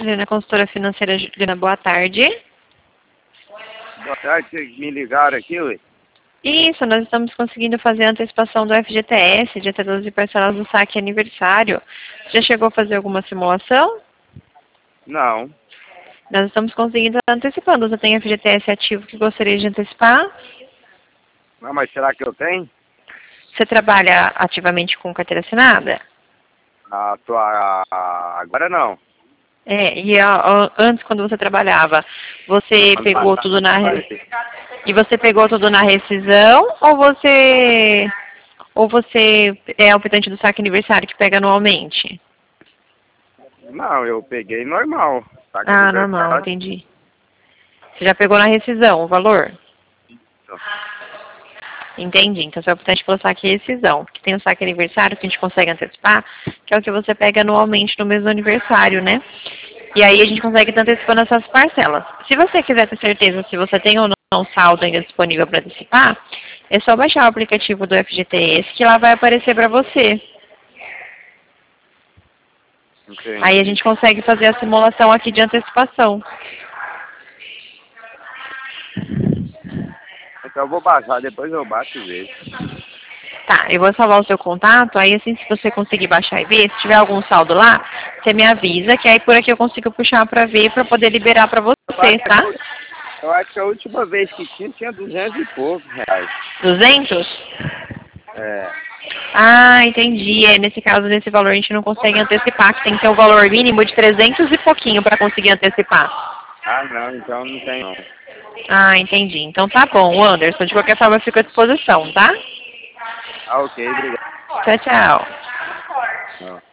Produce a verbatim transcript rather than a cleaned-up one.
Juliana, consultora financeira Juliana, boa tarde. Boa tarde, vocês me ligaram aqui, ué? Isso, nós estamos conseguindo fazer a antecipação do F G T S, de até doze parcelas do saque aniversário. Já chegou a fazer alguma simulação? Não. Nós estamos conseguindo antecipando. Você tem F G T S ativo que gostaria de antecipar? Não, mas será que eu tenho? Você trabalha ativamente com carteira assinada? Ah, tô, ah, agora não. É, e a, antes, quando você trabalhava, você Ano pegou passado, tudo na... parei. E você pegou tudo na rescisão ou você ou você é optante do saque aniversário que pega anualmente? Não, eu peguei normal. Tá com Ah, aniversário. normal, entendi. Você já pegou na rescisão o valor? Entendi. Então você é optante pelo saque e rescisão. Porque tem o saque aniversário que a gente consegue antecipar, que é o que você pega anualmente no mês do aniversário, né? E aí a gente consegue estar antecipando essas parcelas. Se você quiser ter certeza se você tem ou não saldo ainda disponível para antecipar, é só baixar o aplicativo do F G T S que lá vai aparecer para você. Entendi. Aí a gente consegue fazer a simulação aqui de antecipação. Então eu vou baixar, depois eu baixo e vejo. Tá, eu vou salvar o seu contato, aí assim, se você conseguir baixar e ver, se tiver algum saldo lá, você me avisa, que aí por aqui eu consigo puxar pra ver, pra poder liberar pra você, tá? Eu acho que a última vez que tinha, tinha duzentos e poucos reais. duzentos? É. Ah, entendi. É, nesse caso, nesse valor a gente não consegue antecipar, que tem que ter um valor mínimo de trezentos e pouquinho pra conseguir antecipar. Ah, não, então não tem não. Ah, entendi. Então tá bom, Anderson. De qualquer forma, eu fico à disposição, tá? Ah, ok, obrigado. Tchau, tchau. Não.